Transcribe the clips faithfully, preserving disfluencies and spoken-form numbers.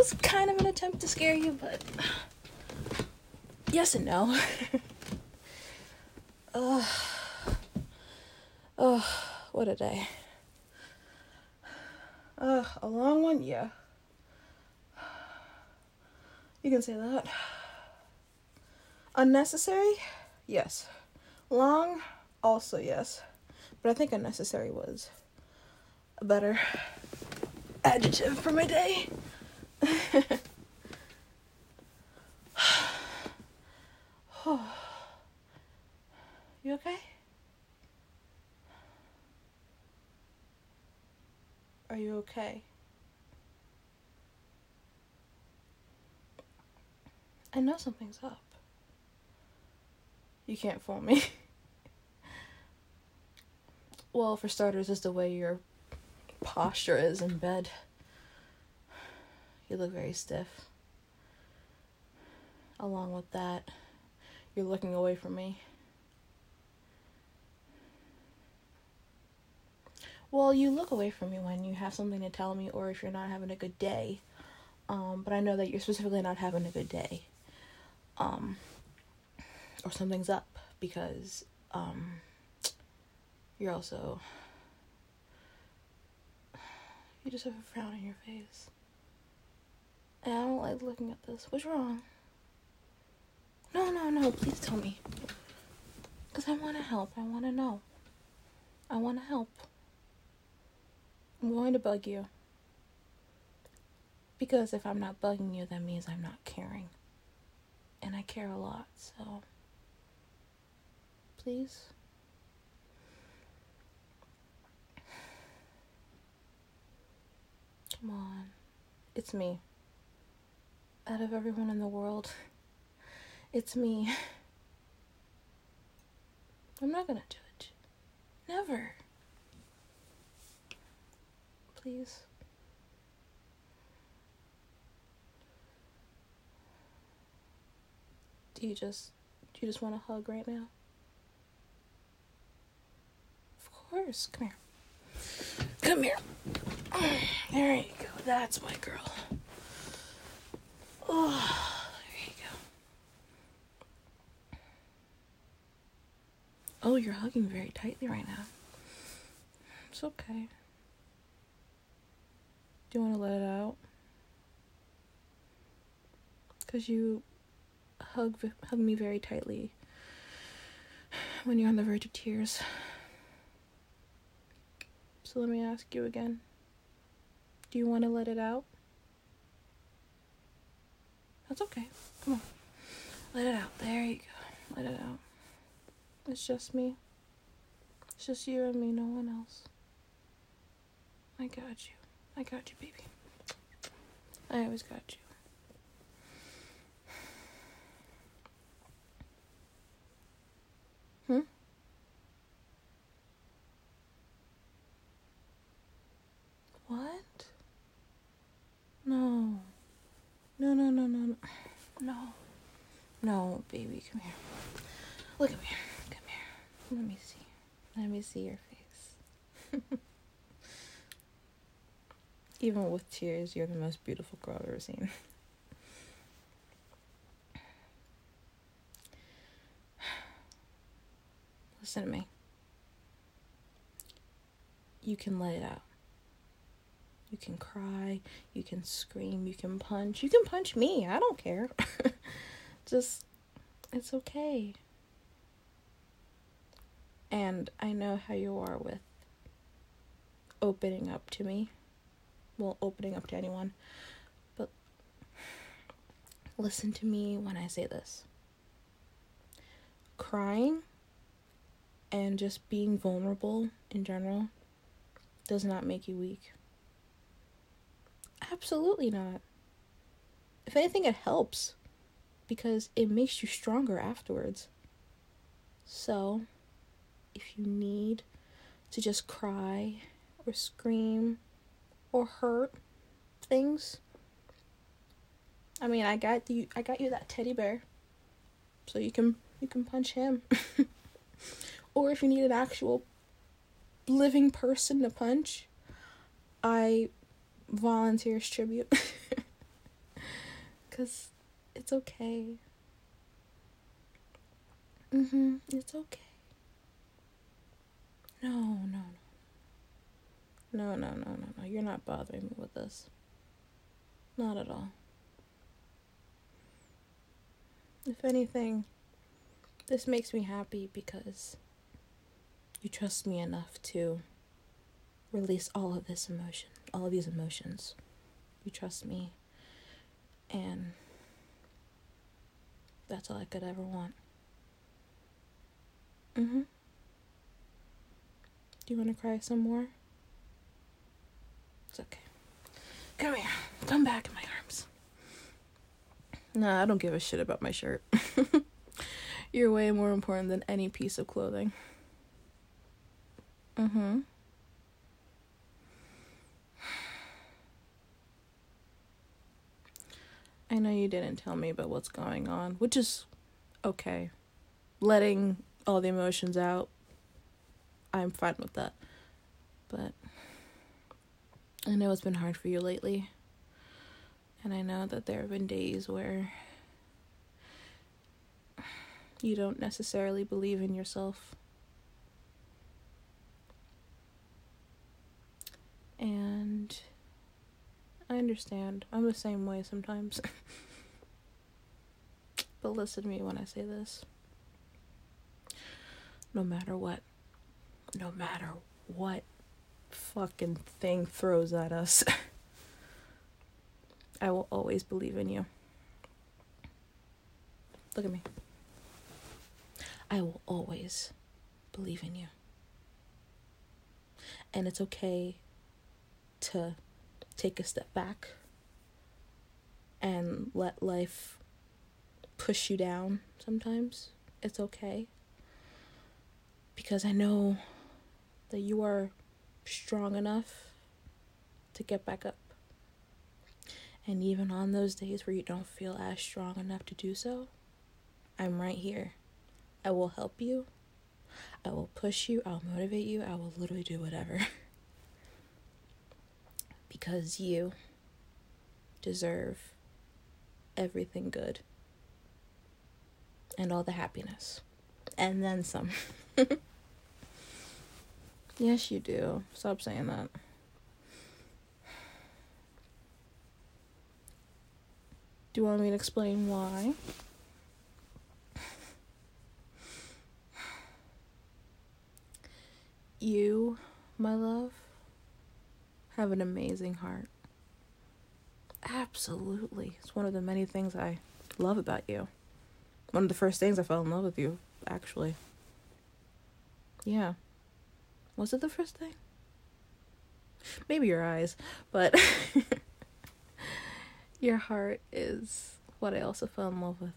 was kind of an attempt to scare you, but yes and no. Ugh. Oh, what a day. Ugh, a long one? Yeah. You can say that. Unnecessary? Yes. Long? Also yes. But I think unnecessary was a better adjective for my day. You okay? Are you okay? I know something's up. You can't fool me. Well, for starters, it's the way your posture is in bed. You look very stiff. Along with that, you're looking away from me. Well, you look away from me when you have something to tell me or if you're not having a good day. Um, but I know that you're specifically not having a good day. Um, or something's up because, um, you're also, you just have a frown on your face. And I don't like looking at this. What's wrong? No, no, no, please tell me. Because I want to help. I want to know. I want to help. I'm going to bug you. Because if I'm not bugging you, that means I'm not caring. And I care a lot, so please. Come on. It's me. Out of everyone in the world, it's me. I'm not gonna judge. Never. Please. Do you just, do you just want a hug right now? Of course. Come here. Come here. There you go. That's my girl. Oh, there you go. Oh, you're hugging very tightly right now. It's okay. Do you want to let it out? Because you hug, hug me very tightly when you're on the verge of tears. So let me ask you again. Do you want to let it out? That's okay. Come on. Let it out. There you go. Let it out. It's just me. It's just you and me, no one else. I got you. I got you, baby. I always got you. Hmm? What? No. No, no, no, no, no. No. No, baby, come here. Look at me. Come here. Let me see. Let me see your face. Even with tears, you're the most beautiful girl I've ever seen. Listen to me. You can let it out. You can cry, you can scream, you can punch. You can punch me, I don't care. Just, it's okay. And I know how you are with opening up to me. Well, opening up to anyone. But listen to me when I say this. Crying and just being vulnerable in general does not make you weak. Absolutely not. If anything, it helps because it makes you stronger afterwards. So, if you need to just cry or scream or hurt things, I mean, I got you. I got you that teddy bear, so you can you can punch him. Or if you need an actual living person to punch, I volunteers tribute. 'Cause it's okay. Mm-hmm. It's okay. No, no, no. No, no, no, no, no. You're not bothering me with this. Not at all. If anything, this makes me happy because you trust me enough to release all of this emotion, all of these emotions. You trust me, and that's all I could ever want. Mm-hmm. Do you want to cry some more? It's okay. Come here. Come back in my arms. Nah, I don't give a shit about my shirt. You're way more important than any piece of clothing. Mm-hmm. I know you didn't tell me about what's going on, which is okay. Letting all the emotions out, I'm fine with that. But I know it's been hard for you lately. And I know that there have been days where you don't necessarily believe in yourself. And I understand. I'm the same way sometimes. But listen to me when I say this. No matter what, no matter what fucking thing throws at us, I will always believe in you. Look at me. I will always believe in you. And it's okay to take a step back and let life push you down sometimes. It's okay. Because I know that you are strong enough to get back up. And even on those days where you don't feel as strong enough to do so, I'm right here. I will help you. I will push you. I'll motivate you. I will literally do whatever. Because you deserve everything good. And all the happiness. And then some. Yes, you do. Stop saying that. Do you want me to explain why? You, my love, have an amazing heart. Absolutely. It's one of the many things I love about you. One of the first things I fell in love with you, actually. Yeah. Was it the first thing? Maybe your eyes, but your heart is what I also fell in love with.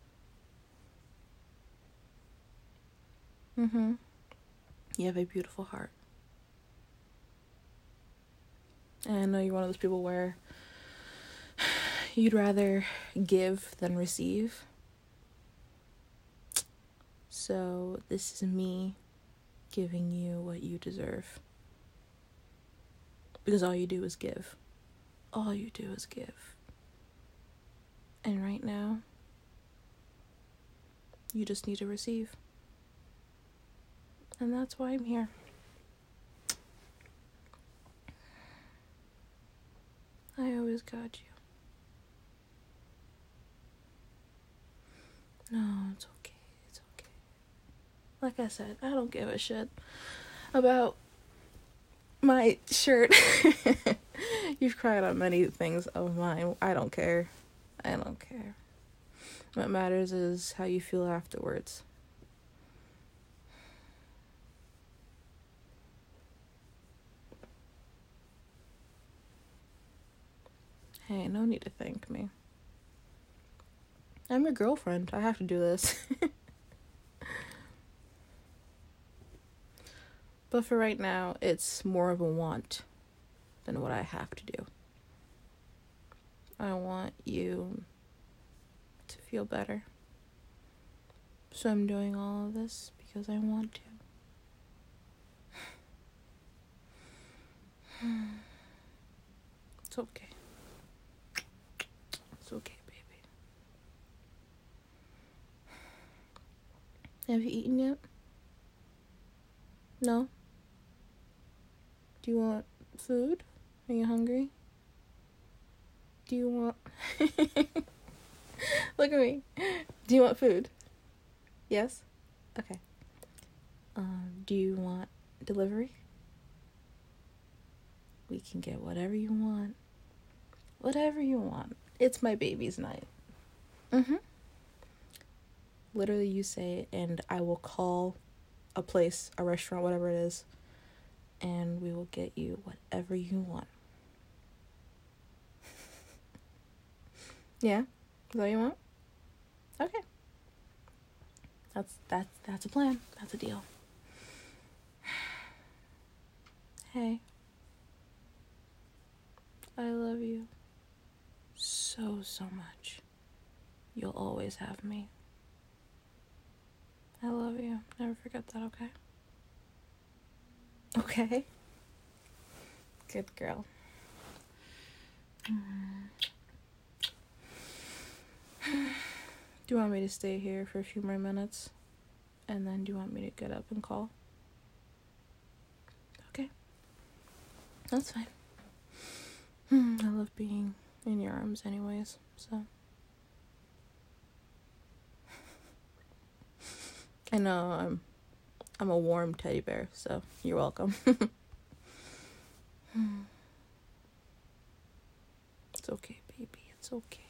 Mm-hmm. You have a beautiful heart. And I know you're one of those people where you'd rather give than receive. So this is me giving you what you deserve. Because all you do is give. All you do is give. And right now, you just need to receive. And that's why I'm here. I always got you. No, it's okay. It's okay. Like I said, I don't give a shit about my shirt. You've cried on many things of mine. I don't care. I don't care. What matters is how you feel afterwards. Hey, no need to thank me. I'm your girlfriend. I have to do this. But for right now, it's more of a want than what I have to do. I want you to feel better. So I'm doing all of this because I want to. It's okay. It's okay, baby. Have you eaten yet? No? Do you want food? Are you hungry? Do you want... Look at me. Do you want food? Yes? Okay. Um, do you want delivery? We can get whatever you want. Whatever you want. It's my baby's night. Mm-hmm. Literally, you say it, and I will call a place, a restaurant, whatever it is, and we will get you whatever you want. Yeah? Is that what you want? Okay. That's that's that's a plan. That's a deal. Hey. I love you so, so much. You'll always have me. I love you. Never forget that, okay? Okay. Good girl. Do you want me to stay here for a few more minutes? And then do you want me to get up and call? Okay. That's fine. I love being in your arms anyways, so. I know I'm I'm a warm teddy bear, so you're welcome. It's okay, baby. It's okay.